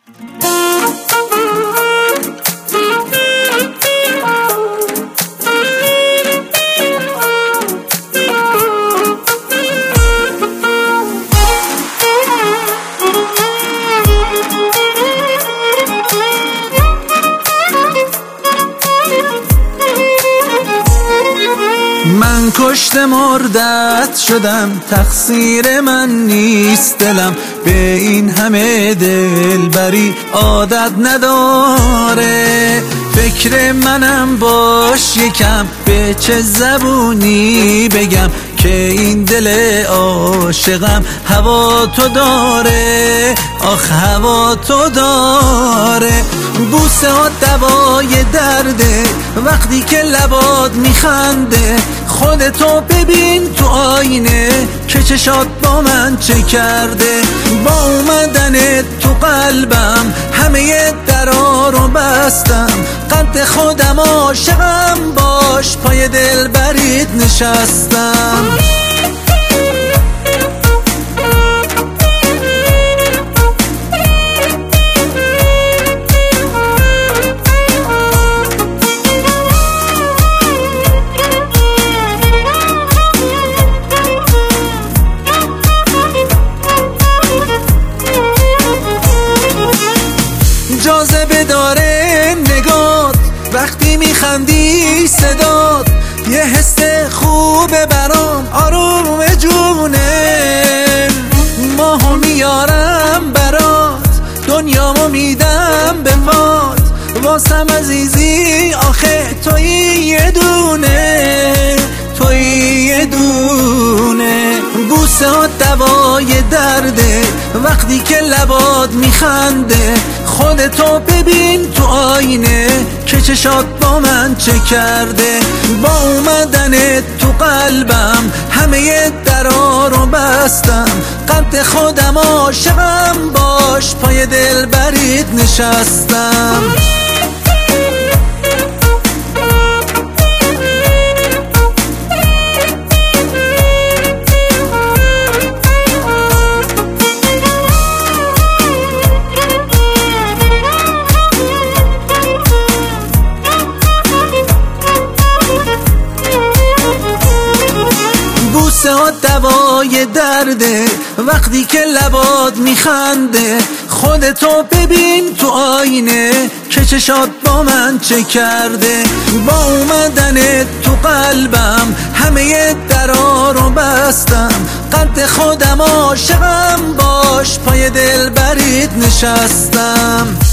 من کشته مردت شدم، تقصیر من نیست، دلم به این همه دلبری عادت نداره. فکر منم باش یکم، به چه زبونی بگم که این دل عاشقم هوا تو داره، آخ هوا تو داره. بوسه ها دوای درده وقتی که لبات میخنده، خودتو ببین تو آینه که چشات با من چه کرده. با اومدن تو قلبم همه درا رو بستم، قد خودم عاشقم باش، پای دل برید نشستم. جاذبه داره نگات وقتی میخندی، صدات یه حس خوبه برام، آروم جونه. ماهو میارم برات، دنیامو میدم به فات، واسم عزیزی آخه توی یه دونه، توی یه دونه. بوسه ها دوای درده وقتی که لبات میخنده، خودتو ببین تو آینه که چشات با من چه کرده. با اومدن تو قلبم همه درا رو بستم، قد خودم عاشقم باش، پای دل برید نشستم. بوسه ها دوای درده وقتی که لبات میخنده، خودتو ببین تو آینه که چشات با من چه کرده. با اومدن تو قلبم همه درا رو بستم، قد خودم عاشقم باش، پای دل برید نشستم.